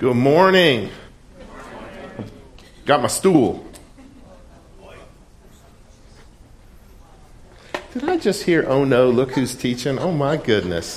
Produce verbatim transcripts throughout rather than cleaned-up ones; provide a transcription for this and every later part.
Good morning. Got my stool. Did I just hear, oh no, look who's teaching? Oh my goodness.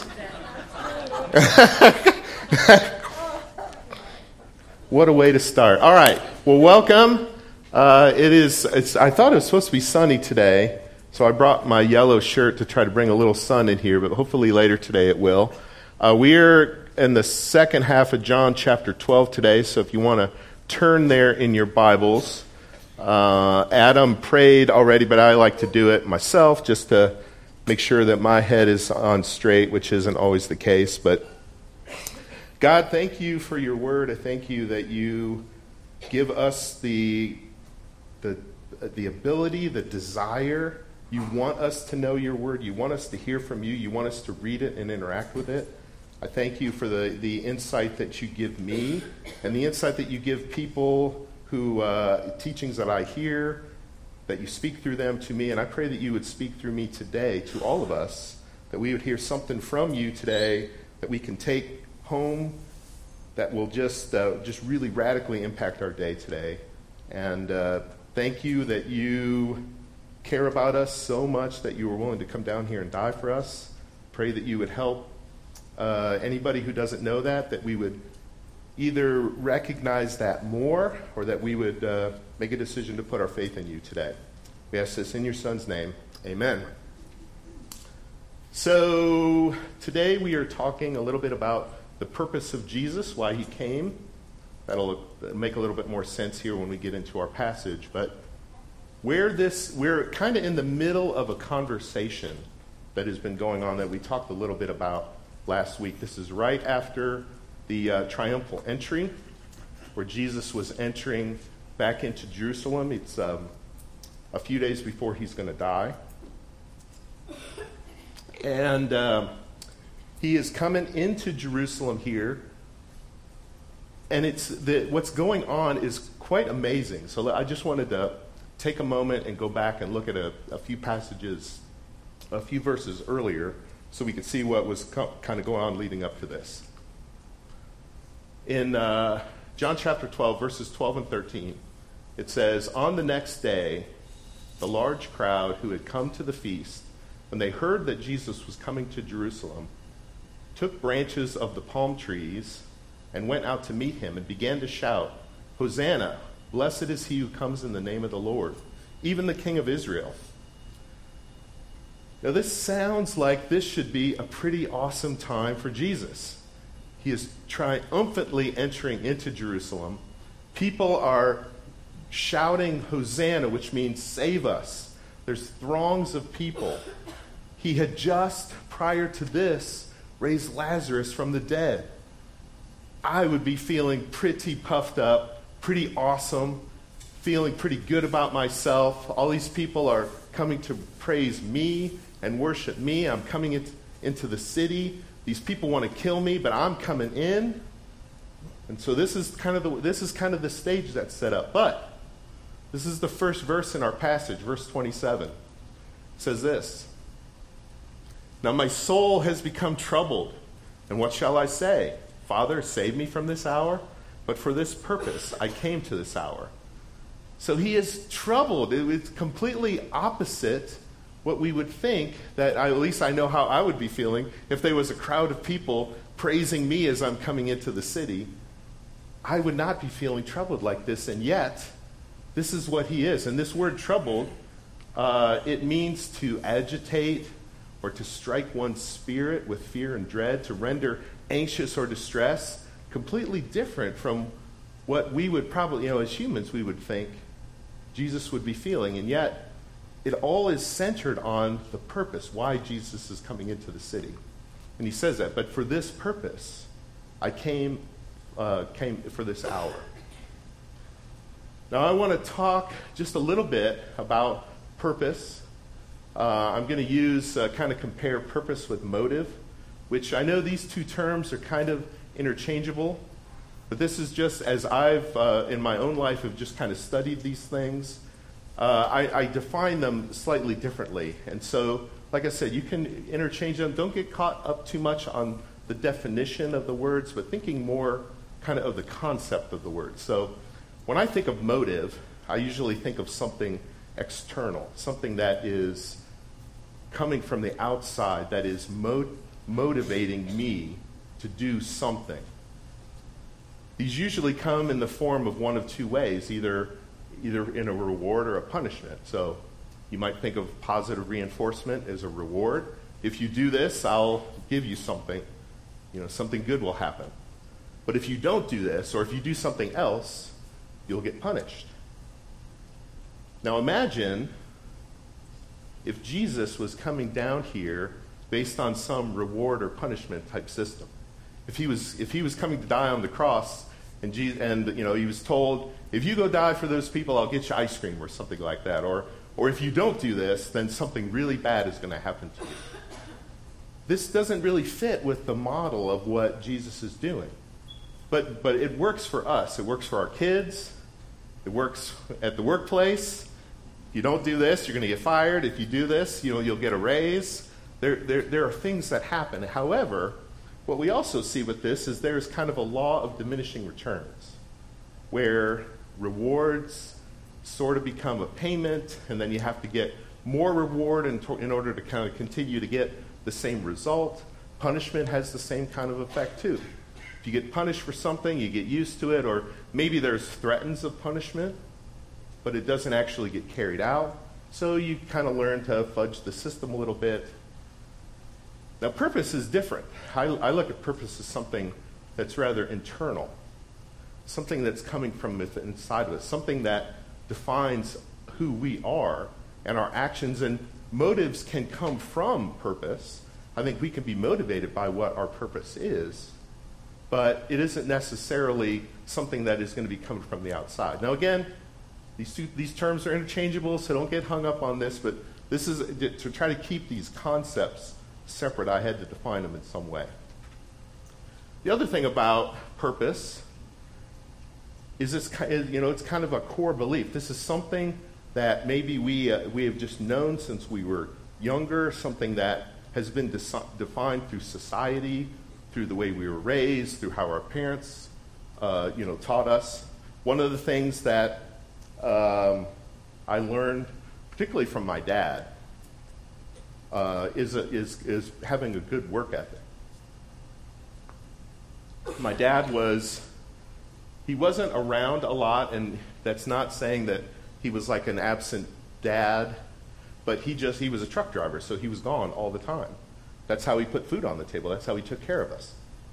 What a way to start. All right. Well, welcome. Uh, it is, it's, I thought it was supposed to be sunny today, so I brought my yellow shirt to try to bring a little sun in here, but hopefully later today it will. Uh, we're in the second half of John chapter twelve today, so if you want to turn there in your Bibles. Uh, Adam prayed already, but I like to do it myself just to make sure that my head is on straight, which isn't always the case. But God, thank you for your word. I thank you that you give us the the the ability, the desire. You want us to know your word. You want us to hear from you. You want us to read it and interact with it. I thank you for the, the insight that you give me and the insight that you give people who, uh, teachings that I hear, that you speak through them to me. And I pray that you would speak through me today to all of us, that we would hear something from you today that we can take home that will just, uh, just really radically impact our day today. And uh, thank you that you care about us so much that you were willing to come down here and die for us. Pray that you would help Uh, anybody who doesn't know that, that we would either recognize that more or that we would uh, make a decision to put our faith in you today. We ask this in your Son's name. Amen. So today we are talking a little bit about the purpose of Jesus, why he came. That'll make a little bit more sense here when we get into our passage. But where this, we're kind of in the middle of a conversation that has been going on that we talked a little bit about last week. This is right after the uh, triumphal entry, where Jesus was entering back into Jerusalem. It's um, a few days before he's going to die. And um, he is coming into Jerusalem here. And it's the, what's going on is quite amazing. So I just wanted to take a moment and go back and look at a, a few passages, a few verses earlier, so we could see what was co- kind of going on leading up to this. In uh, John chapter twelve, verses twelve and thirteen, it says, "On the next day, the large crowd who had come to the feast, when they heard that Jesus was coming to Jerusalem, took branches of the palm trees and went out to meet him and began to shout, 'Hosanna, blessed is he who comes in the name of the Lord, even the King of Israel.'" Now, this sounds like this should be a pretty awesome time for Jesus. He is triumphantly entering into Jerusalem. People are shouting Hosanna, which means save us. There's throngs of people. He had just, prior to this, raised Lazarus from the dead. I would be feeling pretty puffed up, pretty awesome, feeling pretty good about myself. All these people are coming to praise me and worship me. I'm coming into, into the city. These people want to kill me, but I'm coming in. And so this is kind of the this is kind of the stage that's set up. But this is the first verse in our passage, verse twenty-seven. It says this: "Now my soul has become troubled, and what shall I say? Father, save me from this hour? But for this purpose I came to this hour." So he is troubled. It was completely opposite what we would think, that I, at least I know how I would be feeling if there was a crowd of people praising me as I'm coming into the city. I would not be feeling troubled like this, and yet this is what he is. And this word troubled, uh, it means to agitate or to strike one's spirit with fear and dread, to render anxious or distressed, completely different from what we would probably, you know, as humans, we would think Jesus would be feeling. And yet it all is centered on the purpose, why Jesus is coming into the city. And he says that, but for this purpose, I came uh, came for this hour. Now I want to talk just a little bit about purpose. Uh, I'm going to use, uh, kind of compare purpose with motive, which I know these two terms are kind of interchangeable, but this is just as I've, uh, in my own life, have just kind of studied these things. Uh, I, I define them slightly differently. And so, like I said, you can interchange them. Don't get caught up too much on the definition of the words, but thinking more kind of of the concept of the word. So when I think of motive, I usually think of something external, something that is coming from the outside, that is mo- motivating me to do something. These usually come in the form of one of two ways, either either in a reward or a punishment. So you might think of positive reinforcement as a reward. If you do this, I'll give you something. You know, something good will happen. But if you don't do this, or if you do something else, you'll get punished. Now imagine if Jesus was coming down here based on some reward or punishment type system. If he was if he was coming to die on the cross and Jesus, and you know he was told, if you go die for those people, I'll get you ice cream or something like that, or or if you don't do this, then something really bad is going to happen to you. This doesn't really fit with the model of what Jesus is doing. But but it works for us. It works for our kids. It works at the workplace. If you don't do this, you're going to get fired. If you do this, you know, you'll get a raise. There, there, there are things that happen. However, what we also see with this is there's kind of a law of diminishing returns, where rewards sort of become a payment, and then you have to get more reward in, to, in order to kind of continue to get the same result. Punishment has the same kind of effect too. If you get punished for something, you get used to it, or maybe there's threats of punishment, but it doesn't actually get carried out. So you kind of learn to fudge the system a little bit. Now, purpose is different. I, I look at purpose as something that's rather internal, something that's coming from inside of us, something that defines who we are and our actions. And motives can come from purpose. I think we can be motivated by what our purpose is, but it isn't necessarily something that is going to be coming from the outside. Now, again, these two, these terms are interchangeable, so don't get hung up on this, but this is to try to keep these concepts separate. I had to define them in some way. The other thing about purpose is this, you know, it's kind of a core belief. This is something that maybe we uh, we have just known since we were younger, something that has been de- defined through society, through the way we were raised, through how our parents, uh, you know, taught us. One of the things that um, I learned, particularly from my dad, uh, is, a, is is having a good work ethic. My dad was, he wasn't around a lot, and that's not saying that he was like an absent dad, but he just, he was a truck driver, so he was gone all the time. That's how he put food on the table. That's how he took care of us.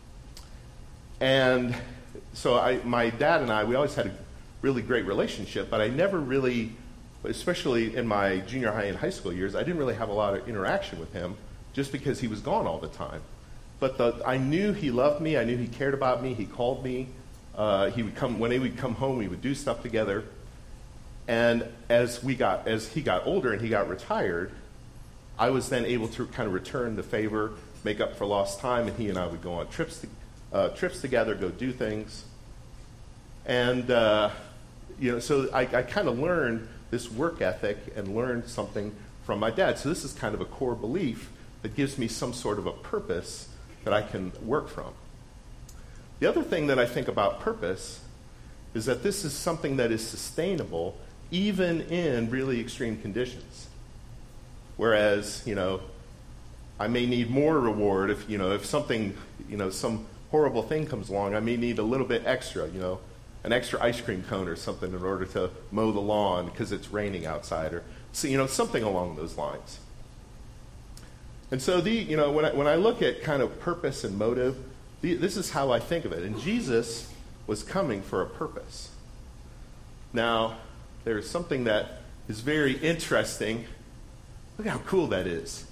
And so I, my dad and I, we always had a really great relationship, but I never really, especially in my junior high and high school years, I didn't really have a lot of interaction with him just because he was gone all the time. But the, I knew he loved me. I knew he cared about me. He called me. Uh, he would come, when he would come home, we would do stuff together. And as we got, as he got older and he got retired, I was then able to kind of return the favor, make up for lost time, and he and I would go on trips, to, uh, trips together, go do things. And, uh, you know, so I, I kind of learned this work ethic and learned something from my dad. So this is kind of a core belief that gives me some sort of a purpose that I can work from. The other thing that I think about purpose is that this is something that is sustainable even in really extreme conditions. Whereas, you know, I may need more reward if, you know, if something, you know, some horrible thing comes along, I may need a little bit extra, you know, an extra ice cream cone or something in order to mow the lawn because it's raining outside, or, so, you know, something along those lines. And so, the, you know, when I, when I look at kind of purpose and motive, the, this is how I think of it. And Jesus was coming for a purpose. Now, there's something that is very interesting. Look how cool that is.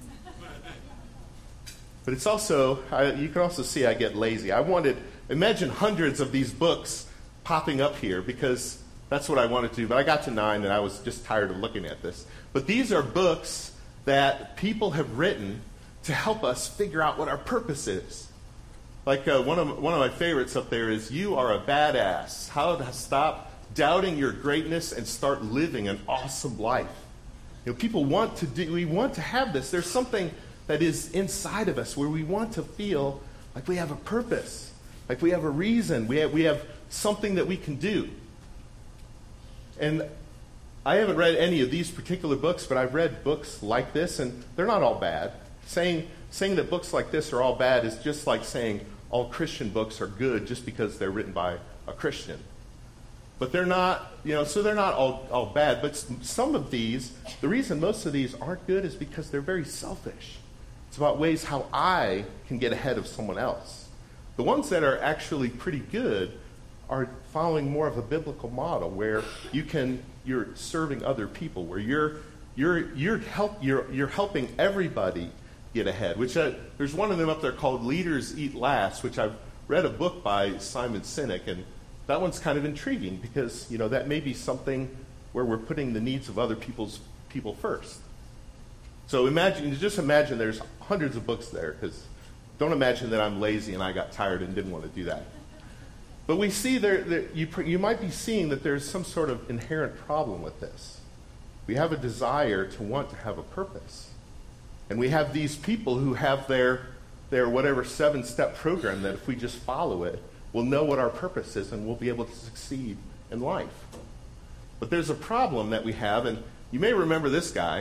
But it's also, I, you can also see I get lazy. I wanted, imagine hundreds of these books popping up here because that's what I wanted to do. But I got to nine and I was just tired of looking at this. But these are books that people have written to help us figure out what our purpose is. Like uh, one of one of my favorites up there is "You Are a Badass: How to Stop Doubting Your Greatness and Start Living an Awesome Life." You know, people want to do. We want to have this. There's something that is inside of us where we want to feel like we have a purpose. Like we have a reason. We have, we have something that we can do. And I haven't read any of these particular books, but I've read books like this, and they're not all bad. Saying, saying that books like this are all bad is just like saying all Christian books are good just because they're written by a Christian. But they're not, you know, so they're not all, all bad. But some of these, the reason most of these aren't good is because they're very selfish. It's about ways how I can get ahead of someone else. The ones that are actually pretty good are following more of a biblical model where you can, you're serving other people, where you're you're you're help you're you're helping everybody get ahead. Which uh, there's one of them up there called Leaders Eat Last, which I've read a book by Simon Sinek, and that one's kind of intriguing because, you know, that may be something where we're putting the needs of other people's people first. So imagine, just imagine there's hundreds of books there, because don't imagine that I'm lazy and I got tired and didn't want to do that. But we see there, there you, you might be seeing that there's some sort of inherent problem with this. We have a desire to want to have a purpose. And we have these people who have their, their whatever seven-step program that if we just follow it, we'll know what our purpose is and we'll be able to succeed in life. But there's a problem that we have, and you may remember this guy.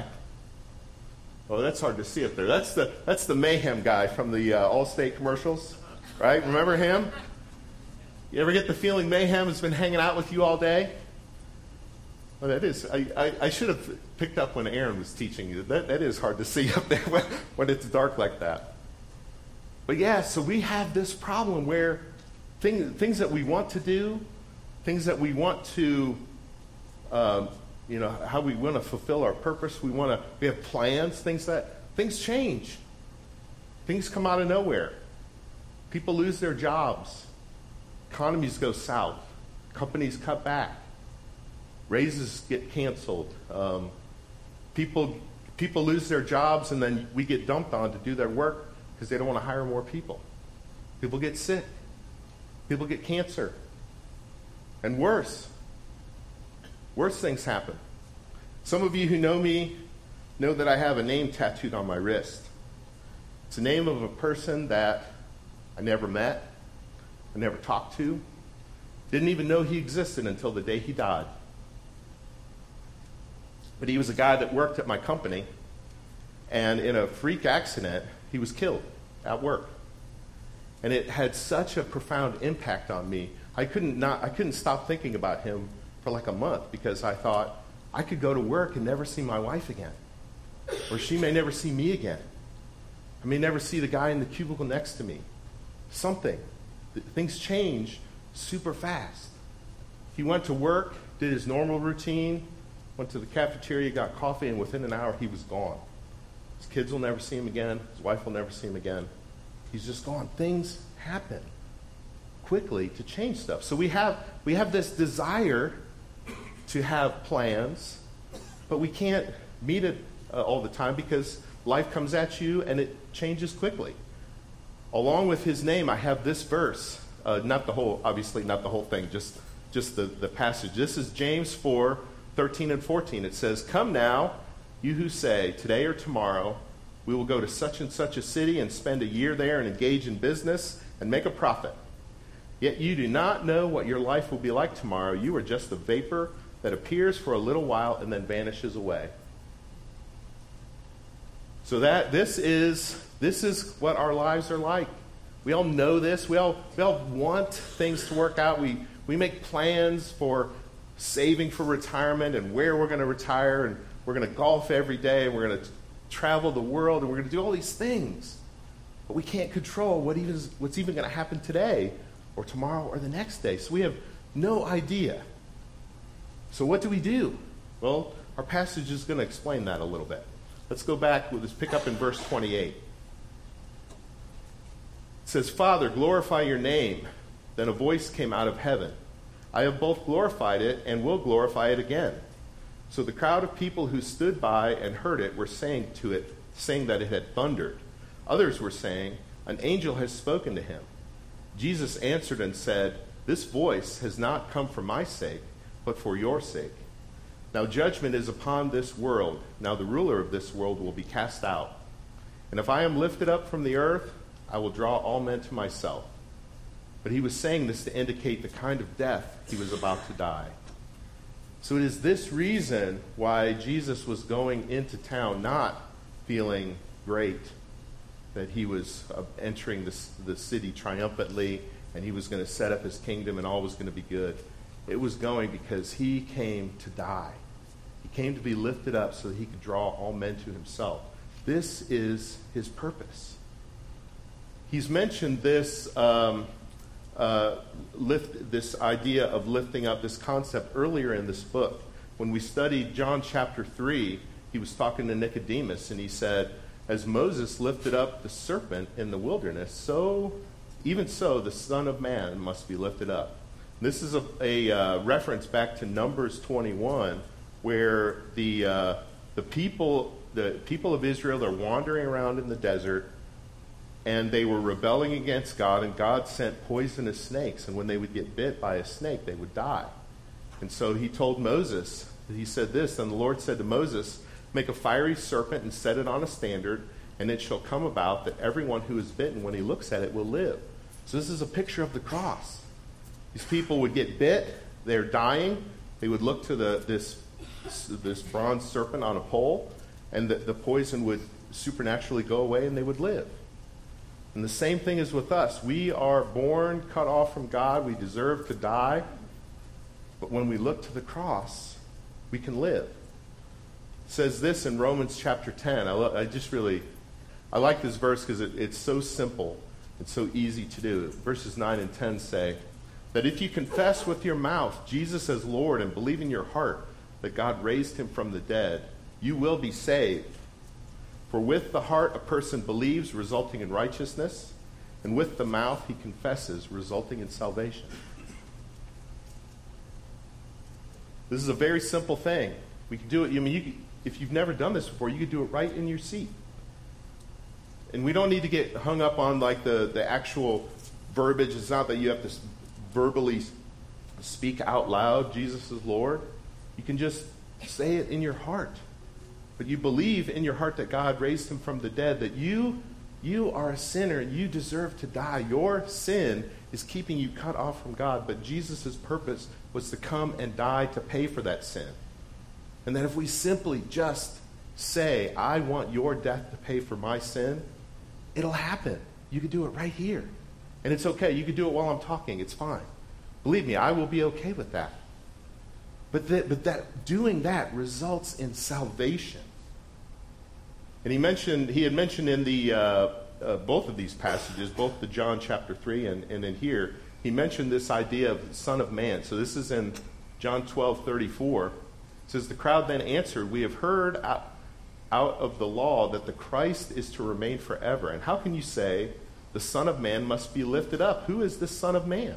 Oh, that's hard to see up there. That's the that's the Mayhem guy from the uh, Allstate commercials, right? Remember him? You ever get the feeling Mayhem has been hanging out with you all day? Well, that is. I, I, I should have picked up when Aaron was teaching you. That that is hard to see up there when, when it's dark like that. But yeah, so we have this problem where things things that we want to do, things that we want to. Um, You know, how we want to fulfill our purpose. We want to, we have plans, things that, things change. Things come out of nowhere. People lose their jobs. Economies go south. Companies cut back. Raises get canceled. Um, people, people lose their jobs, and then we get dumped on to do their work because they don't want to hire more people. People get sick. People get cancer. And worse. Worse things happen. Some of you who know me know that I have a name tattooed on my wrist. It's the name of a person that I never met, I never talked to, didn't even know he existed until the day he died. But he was a guy that worked at my company, and in a freak accident, he was killed at work. And it had such a profound impact on me. I couldn't not I couldn't stop thinking about him for like a month, because I thought I could go to work and never see my wife again. Or she may never see me again. I may never see the guy in the cubicle next to me. Something. Things change super fast. He went to work, did his normal routine, went to the cafeteria, got coffee, and within an hour he was gone. His kids will never see him again. His wife will never see him again. He's just gone. Things happen quickly to change stuff. So we have we have this desire to have plans, but we can't meet it uh, all the time because life comes at you and it changes quickly. Along with his name, I have this verse, uh, not the whole, obviously not the whole thing, just, just the, the passage. This is James four, thirteen and fourteen. It says, "Come now, you who say, today or tomorrow, we will go to such and such a city and spend a year there and engage in business and make a profit. Yet you do not know what your life will be like tomorrow. You are just a vapor that appears for a little while and then vanishes away." So that this is this is what our lives are like. We all know this. We all we all want things to work out. We we make plans for saving for retirement and where we're going to retire, and we're going to golf every day, and we're going to travel the world, and we're going to do all these things. But we can't control what even what's even going to happen today or tomorrow or the next day. So we have no idea. So what do we do? Well, our passage is going to explain that a little bit. Let's go back. Let's pick up in verse twenty-eight. It says, "Father, glorify your name." Then a voice came out of heaven. "I have both glorified it and will glorify it again." So the crowd of people who stood by and heard it were saying to it, saying that it had thundered. Others were saying, "An angel has spoken to him." Jesus answered and said, "This voice has not come for my sake, but for your sake. Now judgment is upon this world. Now the ruler of this world will be cast out. And if I am lifted up from the earth, I will draw all men to myself." But he was saying this to indicate the kind of death he was about to die. So it is this reason why Jesus was going into town not feeling great, that he was uh, entering the, the city triumphantly, and he was going to set up his kingdom and all was going to be good. It was going because he came to die. He came to be lifted up so that he could draw all men to himself. This is his purpose. He's mentioned this um, uh, lift, this idea of lifting up, this concept earlier in this book. When we studied John chapter three, he was talking to Nicodemus, and he said, as Moses lifted up the serpent in the wilderness, so even so the Son of Man must be lifted up. This is a, a uh, reference back to Numbers twenty-one, where the uh, the people the people of Israel are wandering around in the desert, and they were rebelling against God, and God sent poisonous snakes, and when they would get bit by a snake, they would die. And so he told Moses, he said this, and the Lord said to Moses, make a fiery serpent and set it on a standard, and it shall come about that everyone who is bitten, when he looks at it, will live. So this is a picture of the cross. These people would get bit, they're dying, they would look to the this this bronze serpent on a pole, and the, the poison would supernaturally go away and they would live. And the same thing is with us. We are born cut off from God, we deserve to die, but when we look to the cross, we can live. It says this in Romans chapter ten. I, lo- I just really, I like this verse because it, it's so simple. It's so easy to do. Verses nine and ten say that if you confess with your mouth Jesus as Lord and believe in your heart that God raised him from the dead, you will be saved. For with the heart a person believes, resulting in righteousness, and with the mouth he confesses, resulting in salvation. This is a very simple thing. We can do it. I mean, you could, if you've never done this before, you could do it right in your seat. And we don't need to get hung up on like the, the actual verbiage. It's not that you have to verbally speak out loud, Jesus is Lord. You can just say it in your heart. But you believe in your heart that God raised him from the dead, that you, you are a sinner and you deserve to die. Your sin is keeping you cut off from God, but Jesus' purpose was to come and die to pay for that sin. And that if we simply just say, I want your death to pay for my sin, it'll happen. You can do it right here. And it's okay. You can do it while I'm talking. It's fine. Believe me, I will be okay with that. But that, but that doing that results in salvation. And he mentioned, he had mentioned in the uh, uh, both of these passages, both the John chapter three and, and in here, he mentioned this idea of the Son of Man. So this is in John twelve thirty-four. It says, the crowd then answered, we have heard out, out of the law that the Christ is to remain forever. And how can you say the Son of Man must be lifted up? Who is the Son of Man?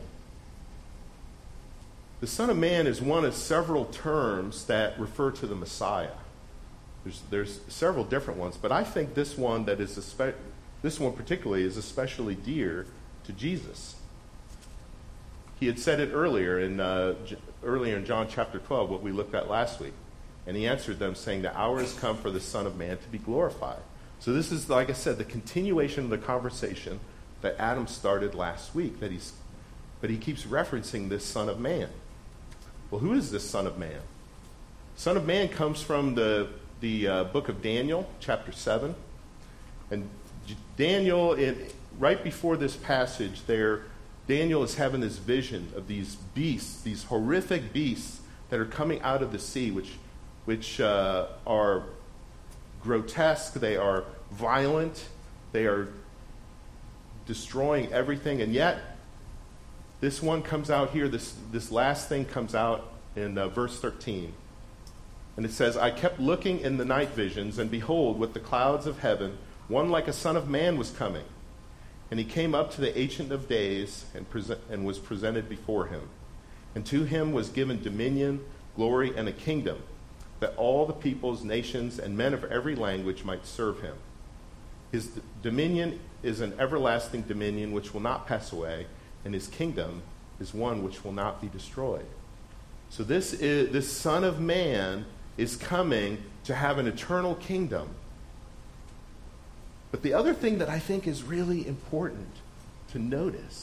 The Son of Man is one of several terms that refer to the Messiah. There's, there's several different ones, but I think this one that is espe- this one particularly is especially dear to Jesus. He had said it earlier in uh, J- earlier in John chapter twelve, what we looked at last week, and he answered them saying, "The hour has come for the Son of Man to be glorified." So this is, like I said, the continuation of the conversation that Adam started last week. That he's, but he keeps referencing this Son of Man. Well, who is this Son of Man? Son of Man comes from the, the uh, book of Daniel, chapter seven. And Daniel, in, right before this passage there, Daniel is having this vision of these beasts, these horrific beasts that are coming out of the sea, which, which uh, are grotesque, they are violent, they are destroying everything, and yet this one comes out here, this, this last thing comes out in uh, verse thirteen. And it says, I kept looking in the night visions, and behold, with the clouds of heaven, one like a son of man was coming. And he came up to the Ancient of Days and, present, and was presented before him. And to him was given dominion, glory, and a kingdom, that all the peoples, nations, and men of every language might serve him. His d- dominion is an everlasting dominion which will not pass away, and his kingdom is one which will not be destroyed. So this is this Son of Man is coming to have an eternal kingdom. But the other thing that I think is really important to notice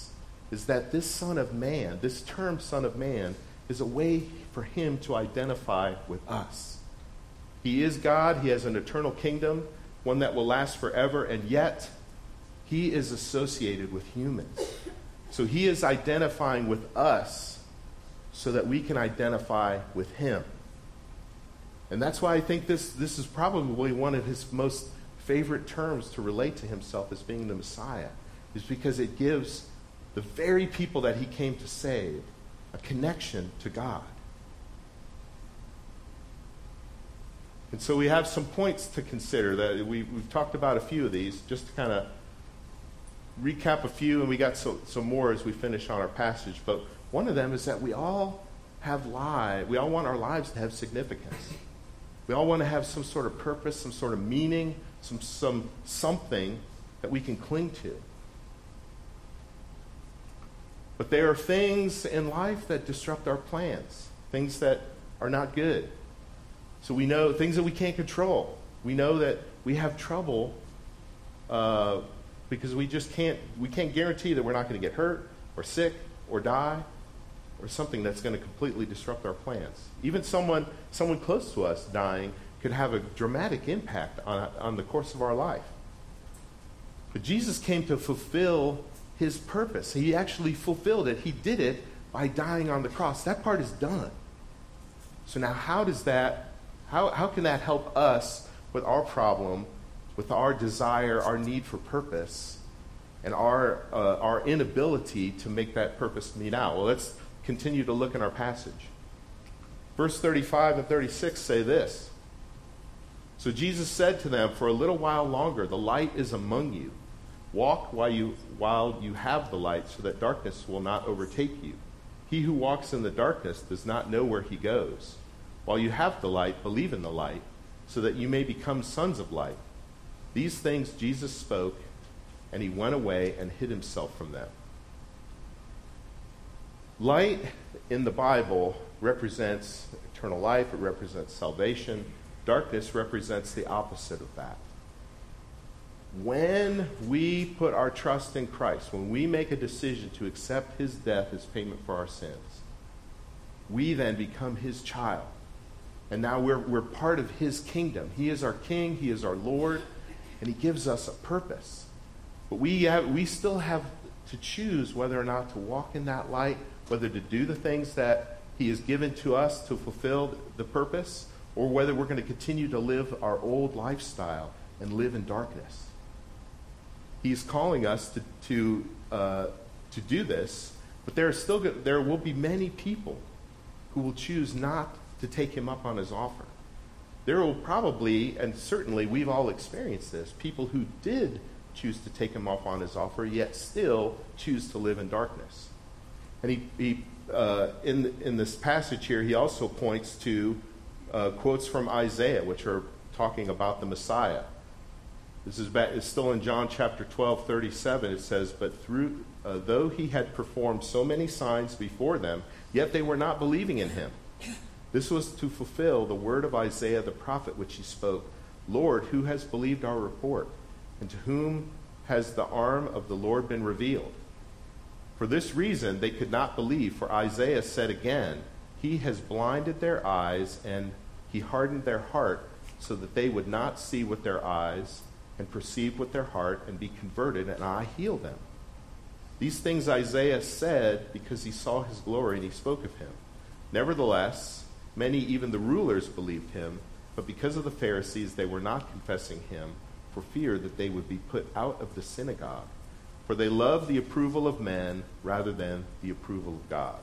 is that this Son of Man, this term Son of Man, is a way for him to identify with us. He is God. He has an eternal kingdom, one that will last forever, and yet he is associated with humans. So he is identifying with us so that we can identify with him. And that's why I think this, this is probably one of his most favorite terms to relate to himself as being the Messiah, is because it gives the very people that he came to save a connection to God. And so we have some points to consider. That we, we've talked about a few of these, just to kind of recap a few, and we got some, some more as we finish on our passage. But one of them is that we all have lives. We all want our lives to have significance. We all want to have some sort of purpose, some sort of meaning, some some something that we can cling to. But there are things in life that disrupt our plans, things that are not good. So we know things that we can't control. We know that we have trouble uh, because we just can't, we can't guarantee that we're not going to get hurt or sick or die or something that's going to completely disrupt our plans. Even someone, someone close to us dying could have a dramatic impact on, on the course of our life. But Jesus came to fulfill his purpose. He actually fulfilled it. He did it by dying on the cross. That part is done. So now how does that, how, how can that help us with our problem, with our desire, our need for purpose, and our, uh, our inability to make that purpose meet out? Well, let's continue to look in our passage. Verse thirty-five and thirty-six say this. So Jesus said to them, "For a little while longer, the light is among you. Walk while you, while you have the light, so that darkness will not overtake you. He who walks in the darkness does not know where he goes. While you have the light, believe in the light, so that you may become sons of light." These things Jesus spoke, and he went away and hid himself from them. Light in the Bible represents eternal life. It represents salvation. Darkness represents the opposite of that. When we put our trust in Christ, when we make a decision to accept his death as payment for our sins, we then become his child. And now we're, we're part of his kingdom. He is our king. He is our Lord. And he gives us a purpose. But we have, we still have to choose whether or not to walk in that light, whether to do the things that he has given to us to fulfill the purpose, or whether we're going to continue to live our old lifestyle and live in darkness. He's calling us to to uh, to do this, but there are still there will be many people who will choose not to take him up on his offer. There will probably, and certainly we've all experienced this, people who did choose to take him up on his offer, yet still choose to live in darkness. And he, he uh, in in this passage here, he also points to uh, quotes from Isaiah, which are talking about the Messiah. This is back, it's still in John chapter twelve, thirty-seven. It says, "But through uh, though he had performed so many signs before them, yet they were not believing in him. This was to fulfill the word of Isaiah the prophet, which he spoke. Lord, who has believed our report? And to whom has the arm of the Lord been revealed?" For this reason they could not believe, for Isaiah said again, "He has blinded their eyes, and he hardened their heart, so that they would not see with their eyes, and perceive with their heart, and be converted, and I heal them." These things Isaiah said because he saw his glory, and he spoke of him. Nevertheless, many, even the rulers, believed him, but because of the Pharisees they were not confessing him, for fear that they would be put out of the synagogue. For they love the approval of men rather than the approval of God.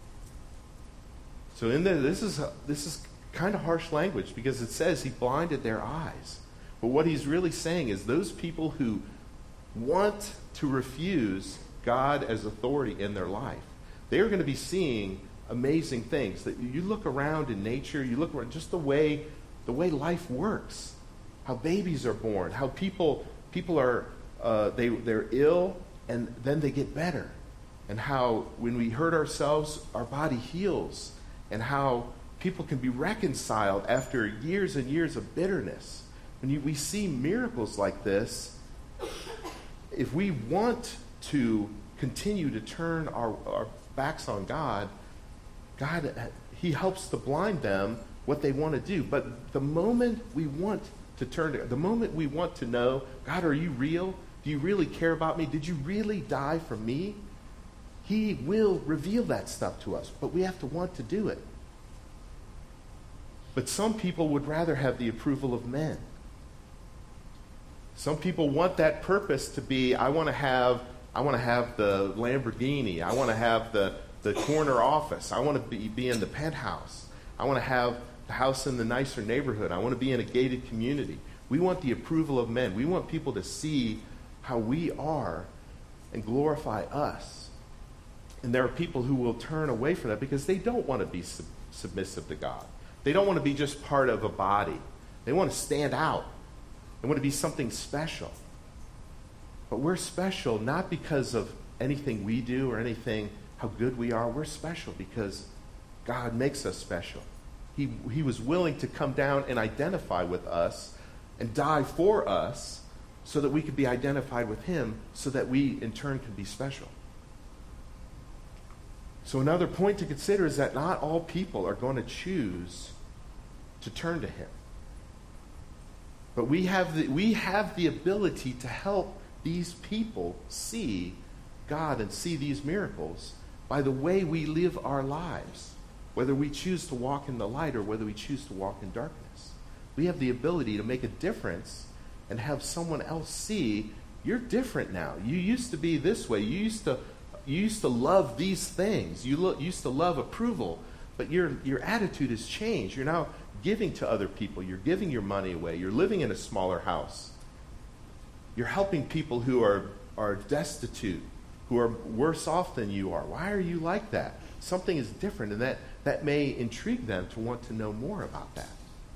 So in the, this is this is kind of harsh language, because it says he blinded their eyes. But what he's really saying is those people who want to refuse God as authority in their life, they are going to be seeing amazing things. That you look around in nature, you look around just the way the way life works, how babies are born, how people people are uh, they they're ill and then they get better, and how when we hurt ourselves, our body heals, and how people can be reconciled after years and years of bitterness. When you, we see miracles like this, if we want to continue to turn our, our backs on God, God, he helps to blind them what they want to do. But the moment we want to turn to, the moment we want to know, God, are you real? Do you really care about me? Did you really die for me? He will reveal that stuff to us, but we have to want to do it. But some people would rather have the approval of men. Some people want that purpose to be, I want to have, I want to have the Lamborghini. I want to have the, the corner office. I want to be, be in the penthouse. I want to have the house in the nicer neighborhood. I want to be in a gated community. We want the approval of men. We want people to see how we are and glorify us. And there are people who will turn away from that because they don't want to be sub- submissive to God. They don't want to be just part of a body. They want to stand out. They want to be something special. But we're special not because of anything we do or anything, how good we are. We're special because God makes us special. He, he was willing to come down and identify with us and die for us so that we could be identified with him, so that we in turn could be special. So another point to consider is that not all people are going to choose to turn to him. But we have the, we have the ability to help these people see God and see these miracles by the way we live our lives, whether we choose to walk in the light or whether we choose to walk in darkness. We have the ability to make a difference and have someone else see, you're different now. You used to be this way. You used to you used to love these things. You lo- used to love approval, but your your attitude has changed. You're now giving to other people. You're giving your money away. You're living in a smaller house. You're helping people who are, are destitute, who are worse off than you are. Why are you like that? Something is different, and that, that may intrigue them to want to know more about that.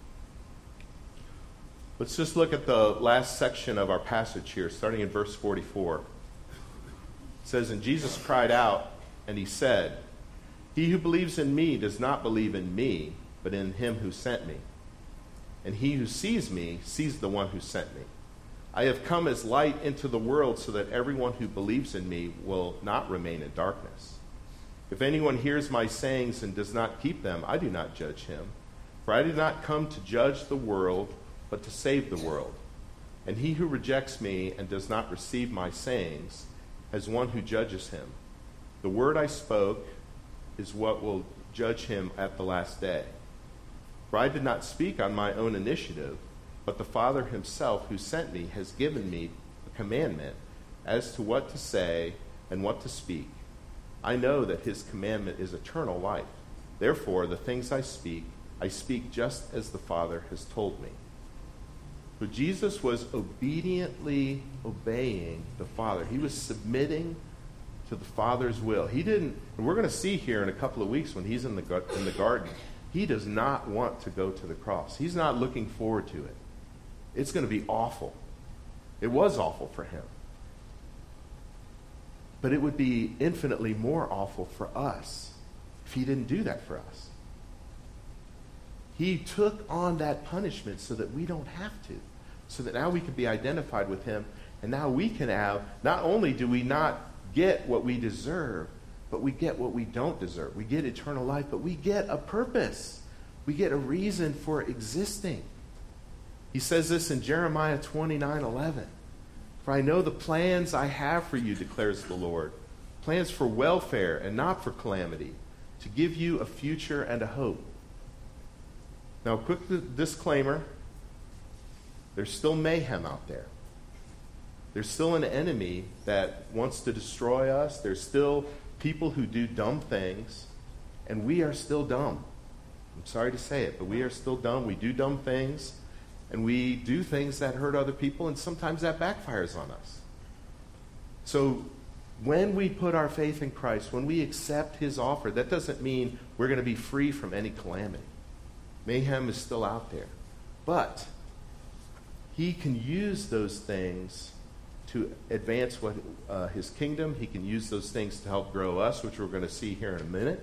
Let's just look at the last section of our passage here, starting in verse forty-four. It says, "And Jesus cried out, and he said, 'He who believes in me does not believe in me, but in him who sent me. And he who sees me sees the one who sent me. I have come as light into the world so that everyone who believes in me will not remain in darkness. If anyone hears my sayings and does not keep them, I do not judge him. For I did not come to judge the world, but to save the world. And he who rejects me and does not receive my sayings has one who judges him. The word I spoke is what will judge him at the last day. For I did not speak on my own initiative, but the Father himself who sent me has given me a commandment as to what to say and what to speak. I know that his commandment is eternal life. Therefore, the things I speak, I speak just as the Father has told me.'" So Jesus was obediently obeying the Father. He was submitting to the Father's will. He didn't, and we're going to see here in a couple of weeks when he's in the in the garden, he does not want to go to the cross. He's not looking forward to it. It's going to be awful. It was awful for him. But it would be infinitely more awful for us if he didn't do that for us. He took on that punishment so that we don't have to. So that now we can be identified with him. And now we can have, not only do we not get what we deserve, but we get what we don't deserve. We get eternal life, but we get a purpose. We get a reason for existing. He says this in Jeremiah twenty-nine eleven. "For I know the plans I have for you, declares the Lord. Plans for welfare and not for calamity, to give you a future and a hope." Now, quick disclaimer, there's still mayhem out there. There's still an enemy that wants to destroy us. There's still people who do dumb things, and we are still dumb. I'm sorry to say it, but we are still dumb. We do dumb things, and we do things that hurt other people, and sometimes that backfires on us. So when we put our faith in Christ, when we accept his offer, that doesn't mean we're going to be free from any calamity. Mayhem is still out there. But he can use those things to advance what uh, his kingdom. He can use those things to help grow us, which we're going to see here in a minute.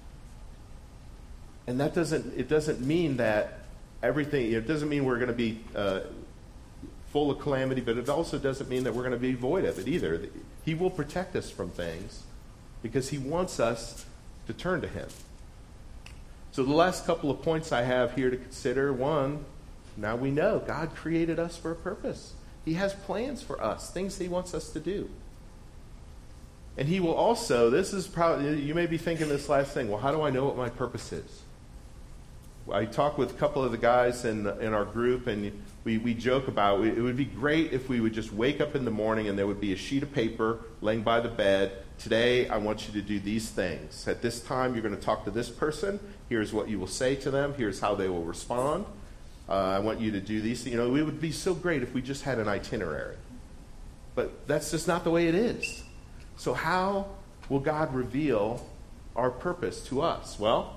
And that doesn't, it doesn't mean that everything, it doesn't mean we're going to be uh, full of calamity, but it also doesn't mean that we're going to be void of it either. He will protect us from things because he wants us to turn to him. So the last couple of points I have here to consider. One, now we know God created us for a purpose. He has plans for us, things he wants us to do. And he will also, this is probably, you may be thinking this last thing, well, how do I know what my purpose is? I talked with a couple of the guys in in our group, and we, we joke about it would be great if we would just wake up in the morning and there would be a sheet of paper laying by the bed. Today, I want you to do these things. At this time, you're going to talk to this person. Here's what you will say to them. Here's how they will respond. Uh, I want you to do these. You know, it would be so great if we just had an itinerary. But that's just not the way it is. So how will God reveal our purpose to us? Well,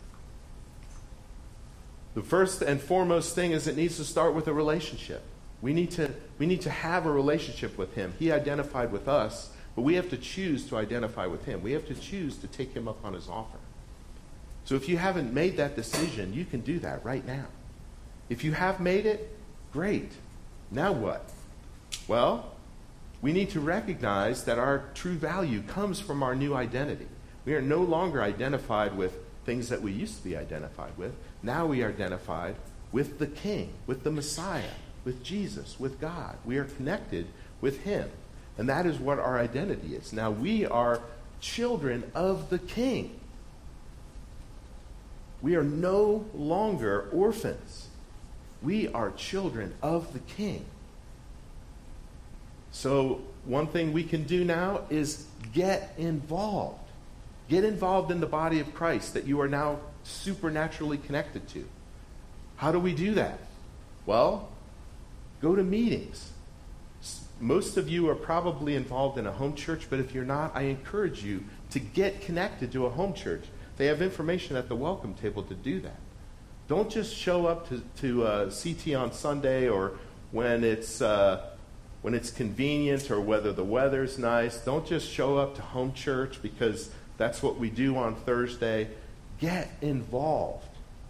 the first and foremost thing is it needs to start with a relationship. We need to, we need to have a relationship with him. He identified with us, but we have to choose to identify with him. We have to choose to take him up on his offer. So if you haven't made that decision, you can do that right now. If you have made it, great. Now what? Well, we need to recognize that our true value comes from our new identity. We are no longer identified with things that we used to be identified with. Now we are identified with the King, with the Messiah, with Jesus, with God. We are connected with him. And that is what our identity is. Now we are children of the King. We are no longer orphans. We are children of the King. So one thing we can do now is get involved. Get involved in the body of Christ that you are now supernaturally connected to. How do we do that? Well, go to meetings. Most of you are probably involved in a home church, but if you're not, I encourage you to get connected to a home church. They have information at the welcome table to do that. Don't just show up to, to uh, C T on Sunday or when it's... Uh, when it's convenient or whether the weather's nice. Don't just show up to home church because that's what we do on Thursday. Get involved.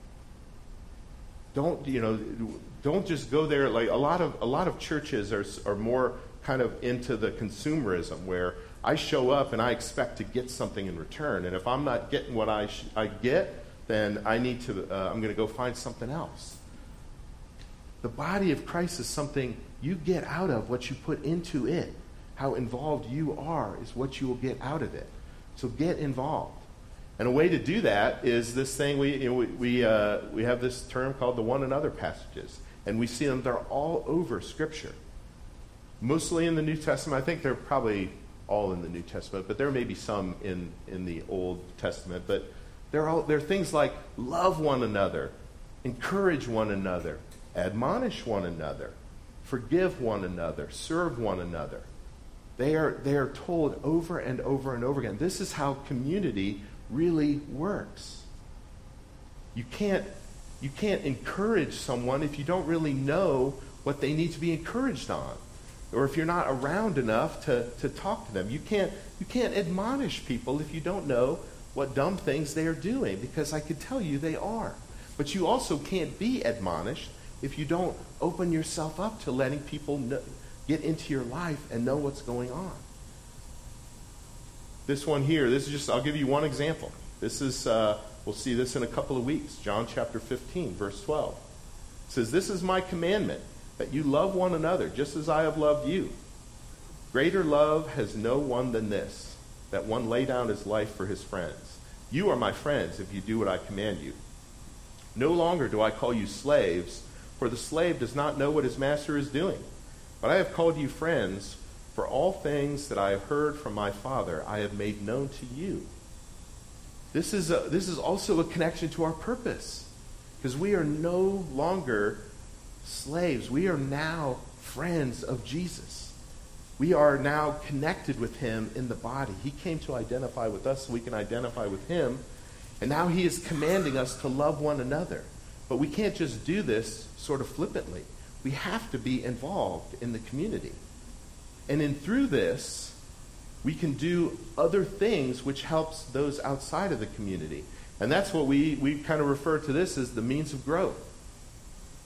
Don't, you know, don't just go there. Like a lot of a lot of churches are are more kind of into the consumerism where I show up and I expect to get something in return. And if I'm not getting what I sh- I get, then I need to uh, I'm going to go find something else. The body of Christ is something you get out of what you put into it. How involved you are is what you will get out of it. So get involved. And a way to do that is this thing, we you know, we we, uh, we have this term called the one another passages. And we see them, they're all over Scripture. Mostly in the New Testament. I think they're probably all in the New Testament, but there may be some in, in the Old Testament. But they're all they're things like love one another, encourage one another, admonish one another, forgive one another, serve one another. They are, they are told over and over and over again. This is how community really works. You can't, you can't encourage someone if you don't really know what they need to be encouraged on, or if you're not around enough to, to talk to them. You can't, you can't admonish people if you don't know what dumb things they are doing, because I could tell you they are. But you also can't be admonished if you don't open yourself up to letting people know, get into your life and know what's going on. This one here, this is just, I'll give you one example. This is, uh, we'll see this in a couple of weeks. John chapter fifteen, verse twelve. It says, "This is my commandment, that you love one another, just as I have loved you. Greater love has no one than this, that one lay down his life for his friends. You are my friends if you do what I command you. No longer do I call you slaves, for the slave does not know what his master is doing. But I have called you friends, for all things that I have heard from my Father I have made known to you." This is, a, this is also a connection to our purpose, because we are no longer slaves. We are now friends of Jesus. We are now connected with him in the body. He came to identify with us so we can identify with him. And now he is commanding us to love one another. But we can't just do this sort of flippantly. We have to be involved in the community. And in through this, we can do other things which helps those outside of the community. And that's what we, we kind of refer to this as the means of growth.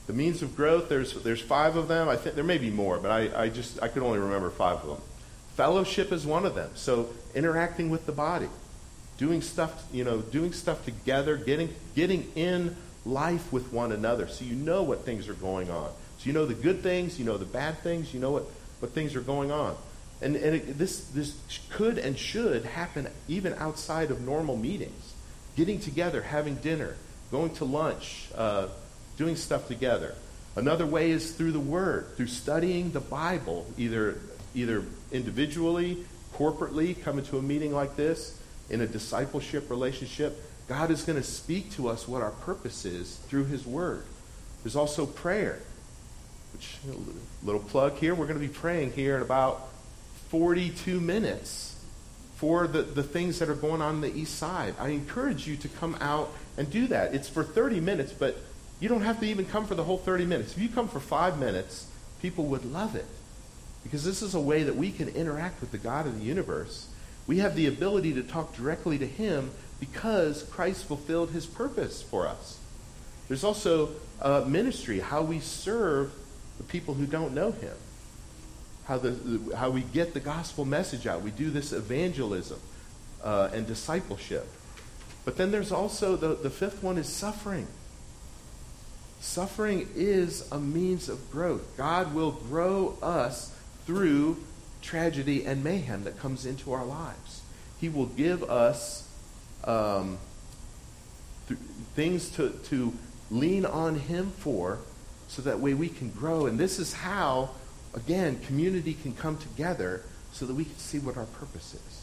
The means of growth, there's there's five of them. I think there may be more, but I, I just I could only remember five of them. Fellowship is one of them. So interacting with the body, doing stuff, you know, doing stuff together, getting getting in life with one another, so you know what things are going on. So you know the good things, you know the bad things, you know what, what things are going on. And and it, this this could and should happen even outside of normal meetings. Getting together, having dinner, going to lunch, uh, doing stuff together. Another way is through the Word, through studying the Bible, either either individually, corporately, coming to a meeting like this, in a discipleship relationship. God is going to speak to us what our purpose is through His Word. There's also prayer, which, a little plug here, we're going to be praying here in about forty-two minutes for the, the things that are going on in the east side. I encourage you to come out and do that. It's for thirty minutes, but you don't have to even come for the whole thirty minutes. If you come for five minutes, people would love it. Because this is a way that we can interact with the God of the universe. We have the ability to talk directly to Him because Christ fulfilled His purpose for us. There's also uh, ministry, how we serve the people who don't know Him. How, the, how we get the gospel message out. We do this evangelism uh, and discipleship. But then there's also, the, the fifth one is suffering. Suffering is a means of growth. God will grow us through tragedy and mayhem that comes into our lives. He will give us um, th- things to, to lean on Him for, so that way we can grow. And this is how, again, community can come together so that we can see what our purpose is.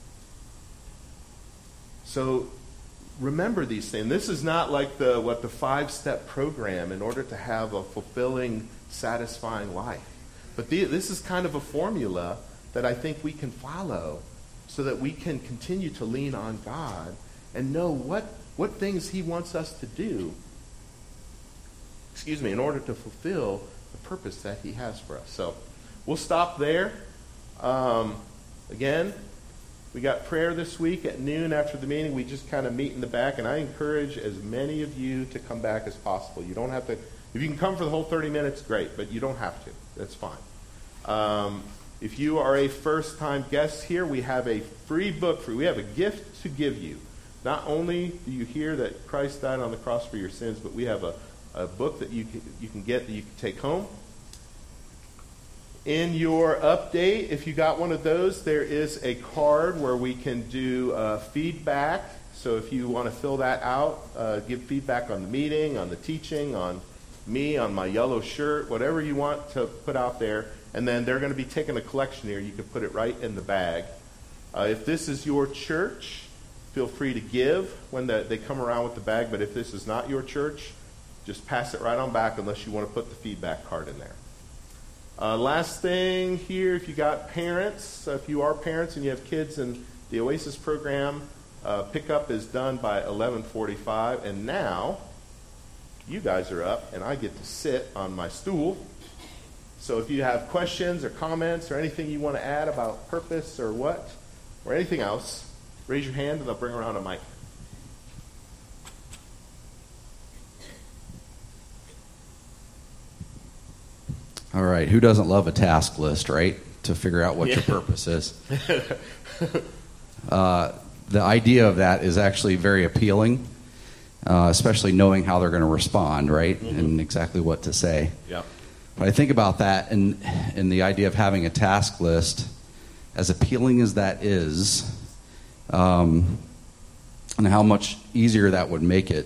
So remember these things. This is not like the what the five-step program in order to have a fulfilling, satisfying life. But the, this is kind of a formula that I think we can follow so that we can continue to lean on God and know what, what things He wants us to do, excuse me, in order to fulfill the purpose that He has for us. So we'll stop there. Um, again, we got prayer this week at noon after the meeting. We just kind of meet in the back, and I encourage as many of you to come back as possible. You don't have to, if you can come for the whole thirty minutes, great, but you don't have to. That's fine. Um, if you are a first-time guest here, we have a free book for you. We have a gift to give you. Not only do you hear that Christ died on the cross for your sins, but we have a, a book that you can, you can get that you can take home. In your update, if you got one of those, there is a card where we can do uh, feedback. So if you want to fill that out, uh, give feedback on the meeting, on the teaching, on me, on my yellow shirt, whatever you want to put out there. And then they're going to be taking a collection here. You can put it right in the bag. Uh, if this is your church, feel free to give when the, they come around with the bag. But if this is not your church, just pass it right on back unless you want to put the feedback card in there. Uh, last thing here, if you got parents, uh, if you are parents and you have kids in the Oasis program, uh, pickup is done by eleven forty-five. And now, you guys are up, and I get to sit on my stool. So if you have questions or comments or anything you want to add about purpose or what, or anything else, raise your hand and I'll bring around a mic. All right. Who doesn't love a task list, right? To figure out what yeah. your purpose is. uh, the idea of that is actually very appealing, uh, especially knowing how they're going to respond, right? Mm-hmm. And exactly what to say. Yeah. But I think about that and, and the idea of having a task list, as appealing as that is, um, and how much easier that would make it,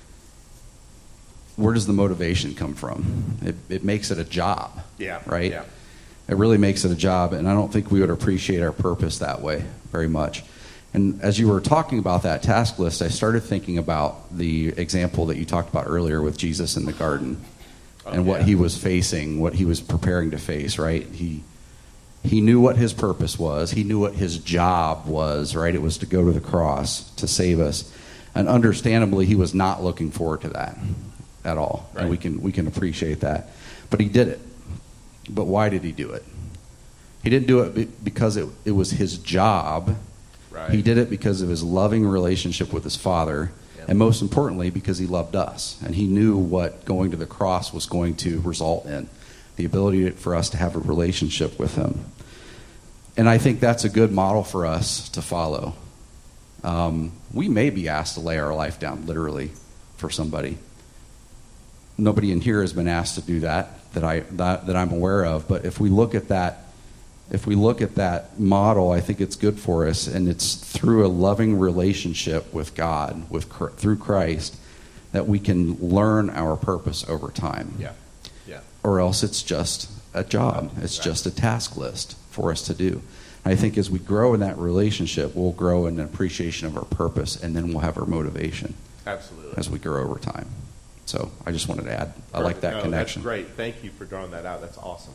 where does the motivation come from? It, it makes it a job, yeah, right? Yeah. It really makes it a job, and I don't think we would appreciate our purpose that way very much. And as you were talking about that task list, I started thinking about the example that you talked about earlier with Jesus in the garden. Oh, and what yeah. he was facing, what he was preparing to face, right? He he knew what his purpose was. He knew what his job was, right? It was to go to the cross to save us. And understandably, he was not looking forward to that at all. Right. And we can we can appreciate that. But he did it. But why did he do it? He didn't do it because it, it was his job. Right. He did it because of his loving relationship with his Father. Yeah. And most importantly, because he loved us. And he knew what going to the cross was going to result in. The ability for us to have a relationship with him. And I think that's a good model for us to follow. Um, we may be asked to lay our life down, literally, for somebody. Nobody in here has been asked to do that, that, I, that, that I'm aware of. But if we look at that, if we look at that model, I think it's good for us. And it's through a loving relationship with God, with through Christ, that we can learn our purpose over time. Yeah. Yeah. Or else it's just a job. It's right. just a task list for us to do. I think as we grow in that relationship, we'll grow in an appreciation of our purpose, and then we'll have our motivation. Absolutely. As we grow over time. So I just wanted to add, Perfect. I like that no, connection. That's great. Thank you for drawing that out. That's awesome.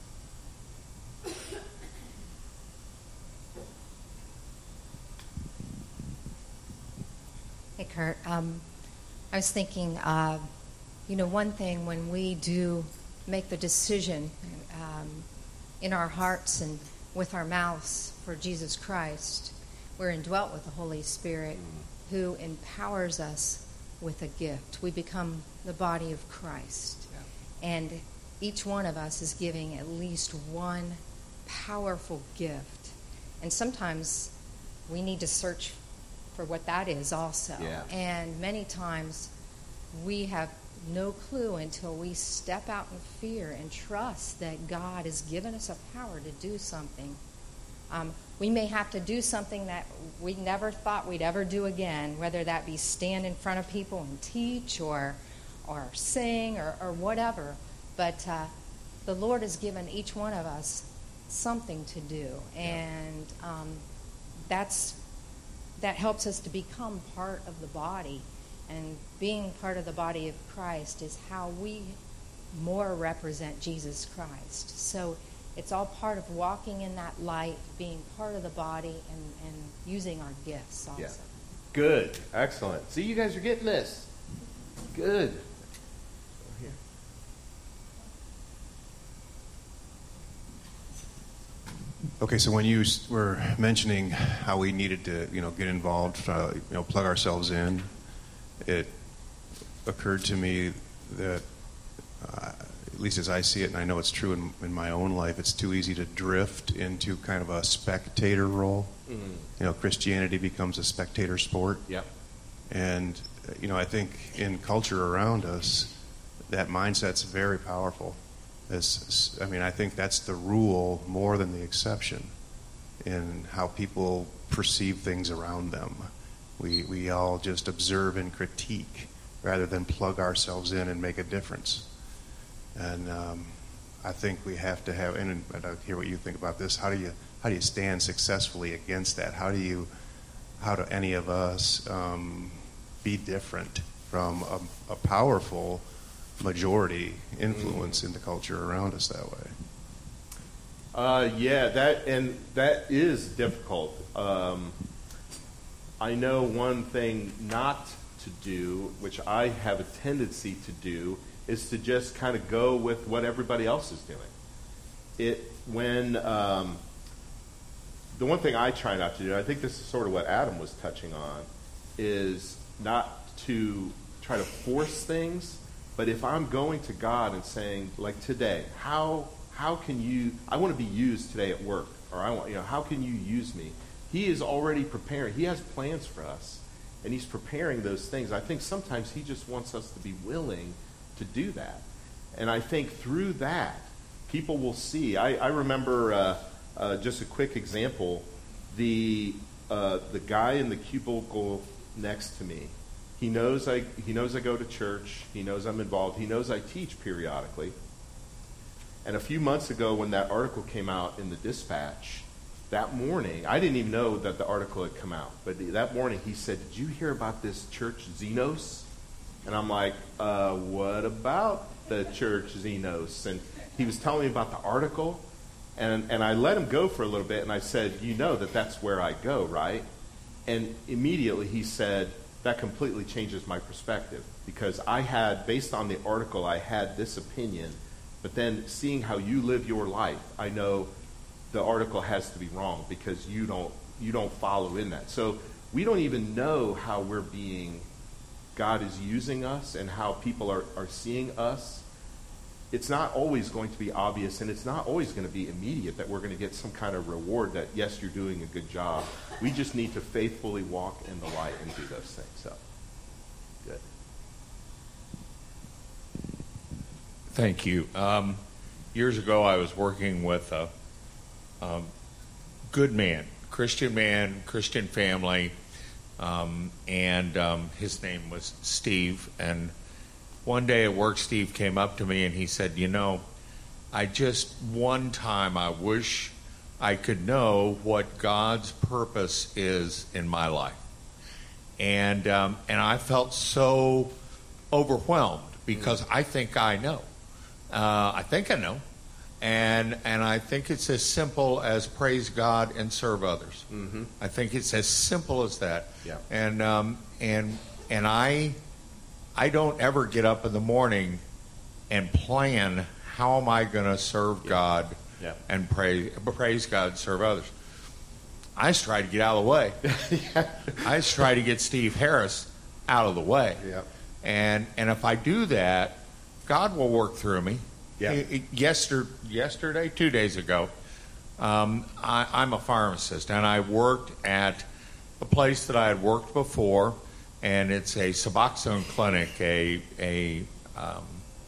Hey, Kurt. Um, I was thinking, uh, you know, one thing when we do make the decision um, in our hearts and with our mouths for Jesus Christ, we're indwelt with the Holy Spirit who empowers us with a gift. We become the body of Christ. Yeah. And each one of us is giving at least one powerful gift. And sometimes we need to search for what that is also. Yeah. And many times we have no clue until we step out in fear and trust that God has given us a power to do something. Um, we may have to do something that we never thought we'd ever do again, whether that be stand in front of people and teach or or sing or, or whatever. But uh, the Lord has given each one of us something to do. And um, that's that helps us to become part of the body. And being part of the body of Christ is how we more represent Jesus Christ. So it's all part of walking in that light, being part of the body, and, and using our gifts also. Yeah. Good. Excellent. See, you guys are getting this. Good. Here. Okay, so when you were mentioning how we needed to, you know, get involved, uh, you know, plug ourselves in, it occurred to me that uh, at least as I see it, and I know it's true in, in my own life, it's too easy to drift into kind of a spectator role. Mm-hmm. You know, Christianity becomes a spectator sport. Yep. And, you know, I think in culture around us, that mindset's very powerful. As, I mean, I think that's the rule more than the exception in how people perceive things around them. We, we all just observe and critique rather than plug ourselves in and make a difference. And um, I think we have to have, and I hear what you think about this. How do you how do you stand successfully against that? How do you, how do any of us um, be different from a, a powerful majority influence mm. in the culture around us that way? Uh, yeah, that and that is difficult. Um, I know one thing not to do, which I have a tendency to do, is to just kind of go with what everybody else is doing. It when um, the one thing I try not to do, and I think this is sort of what Adam was touching on, is not to try to force things. But if I'm going to God and saying, like today, how how can you? I want to be used today at work, or I want, you know, how can you use me? He is already preparing. He has plans for us, and He's preparing those things. I think sometimes He just wants us to be willing to do that. And I think through that, people will see. I, I remember uh, uh, just a quick example. The uh, the guy in the cubicle next to me, he knows I he knows I go to church. He knows I'm involved. He knows I teach periodically. And a few months ago, when that article came out in the Dispatch, that morning, I didn't even know that the article had come out. But that morning, he said, "Did you hear about this church Xenos?" And I'm like, uh, what about the church Xenos? And he was telling me about the article, and, and I let him go for a little bit, and I said, you know that that's where I go, right? And immediately he said, that completely changes my perspective, because I had, based on the article, I had this opinion, but then seeing how you live your life, I know the article has to be wrong, because you don't you don't follow in that. So we don't even know how we're being God is using us and how people are, are seeing us, it's not always going to be obvious, and it's not always going to be immediate that we're going to get some kind of reward that, yes, you're doing a good job. We just need to faithfully walk in the light and do those things. So, good. Thank you. Um, years ago, I was working with a, a good man, Christian man, Christian family, um, and um, his name was Steve. And one day at work, Steve came up to me and he said, you know, I just, one time, I wish I could know what God's purpose is in my life. And um, and I felt so overwhelmed because I think I know. Uh, I think I know. And and I think it's as simple as praise God and serve others. Mm-hmm. I think it's as simple as that. Yeah. And um, and and I I don't ever get up in the morning and plan how am I going to serve yeah. God yeah. and pray praise God and serve others. I just try to get out of the way. yeah. I just try to get Steve Harris out of the way. Yeah. And and if I do that, God will work through me. Yeah. Yesterday, yesterday, two days ago, um, I, I'm a pharmacist, and I worked at a place that I had worked before, and it's a Suboxone clinic, a a um,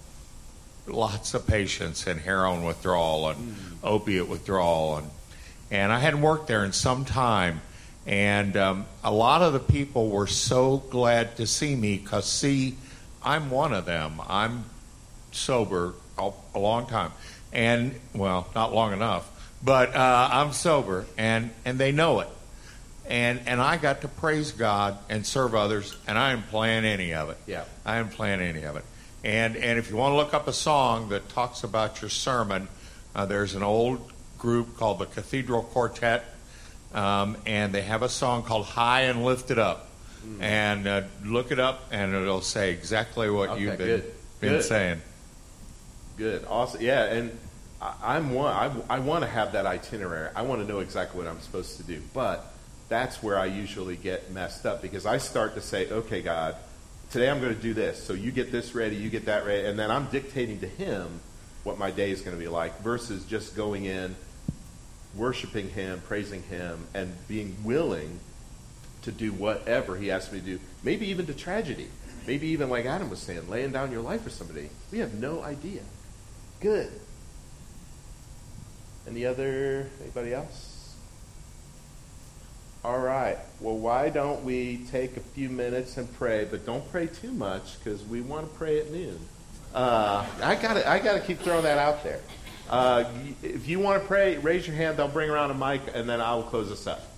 lots of patients and heroin withdrawal and mm. opiate withdrawal, and and I hadn't worked there in some time, and um, a lot of the people were so glad to see me because, see, I'm one of them. I'm sober a, a long time, and well, not long enough, but uh, I'm sober, and and they know it, and and I got to praise God and serve others, and I didn't plan any of it. Yeah, I didn't plan any of it. And and if you want to look up a song that talks about your sermon, uh, there's an old group called the Cathedral Quartet, um, and they have a song called "High and Lifted Up," mm. and uh, look it up, and it'll say exactly what okay, you've been good. been good. saying. Good, awesome, yeah, and I, I'm one. I, I want to have that itinerary. I want to know exactly what I'm supposed to do, but that's where I usually get messed up because I start to say, "Okay, God, today I'm going to do this. So you get this ready, you get that ready," and then I'm dictating to Him what my day is going to be like, versus just going in, worshiping Him, praising Him, and being willing to do whatever He asks me to do. Maybe even to tragedy. Maybe even like Adam was saying, laying down your life for somebody. We have no idea. Good. Any other, anybody else? All right. Well, why don't we take a few minutes and pray, but don't pray too much because we want to pray at noon. Uh, I got I got to keep throwing that out there. Uh, if you want to pray, raise your hand. They'll bring around a mic, and then I will close us up.